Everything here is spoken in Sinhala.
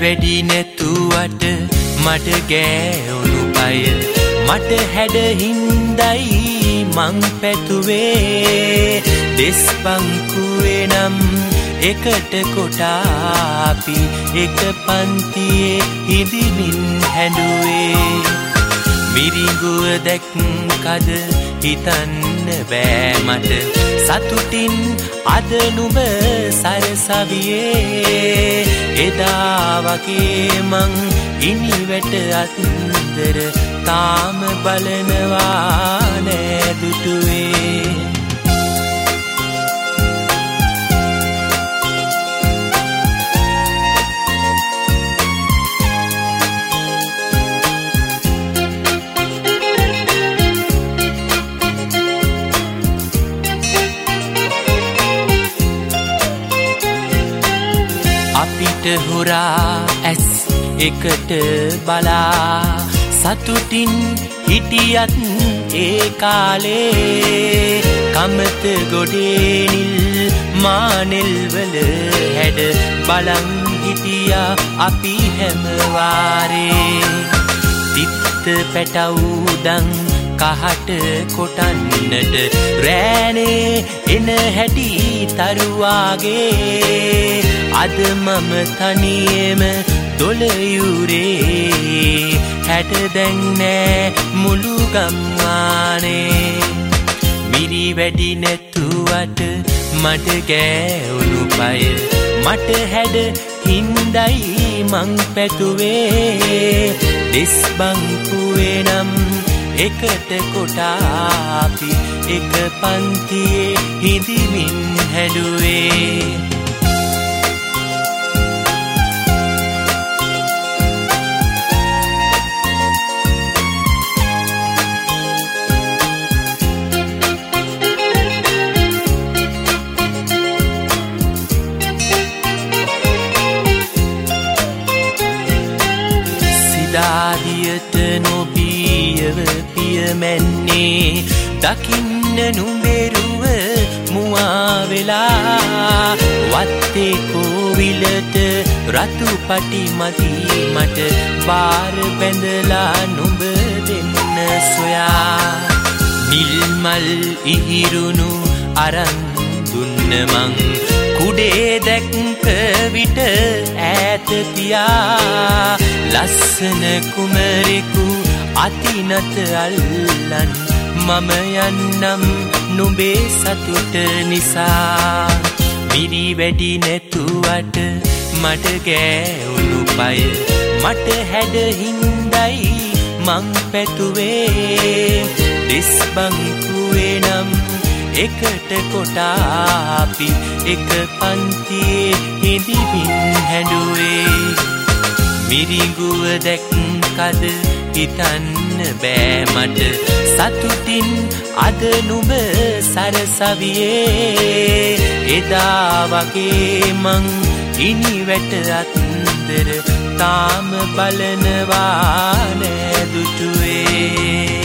වැඩි නැතුවට මට ගෑවුණු පය මට හැඩ හින්දයි මං පැතුවේ දෙස් බංකුවේ නම් එකට කොටාපි එක පන්තියේ හිඳිමින් හැඬුවේ මිරිඟුව දැක්කද හිතන්න බෑ මට සතුටින් අද නුඹ සරසවියේ එදා වගේ මං ඉනිවැට අත්දර තාම බලනවා නෑ දුටුවේ අපිට හොරා ඇස් එකට බලා සතුටින් හිටියත් ඒ කාලේ කමත ගොඩේ නිල් මානෙල්වල හැඩ බලන් හිටියා අපි හැම වාරේ තිත්ත පැටවුදන් කහට කොටන්නට රෑනේ එන හැටි තරුවාගේ අද මම තනියම දොළයුරේ හැට දැන් නෑ මුළු ගම්මානේ මිරි වැඩි නැතුවට මට ගෑවුණු පය මට හැඩ හින්දයි මං පැතුවේ දෙස් බංකුවේ නම් එකට කොටාපි එක පන්තියේ හිඳිමින් හැඬුවේ සිදාදියට නොබියව පියමැන්නේ දකින්න නුඹෙරුව මුවා වෙලා වත්තේ කෝවිලට රතු පටි මදි මට බාර බැඳලා නුඹ දෙන්න සොයා නිල් මල් ඉහිරුණු අරන් දුන්න මං කුඩේ දැක්ක විට ඈත තියා ලස්සන කුමරෙකු අතිනත අල්ලන් මම යන්නම් නුඹේ සතුට නිසා මිරි වැඩි නැතුවට මට ගෑවුණු පය මට හැඩ හින්දයි මං පැතුවේ දෙස් බංකුවේ නම් එකට කොටාපි එක පන්තියේ හිඳිමින් හැඬුවේ මිරිඟුව දැක්කද හිතන්න බෑ මට සතුටින් අද නුඹ සරසවියේ එදා වගේ මං ඉනිවැට අත්දර තාම බලනවා නෑ දුටුවේ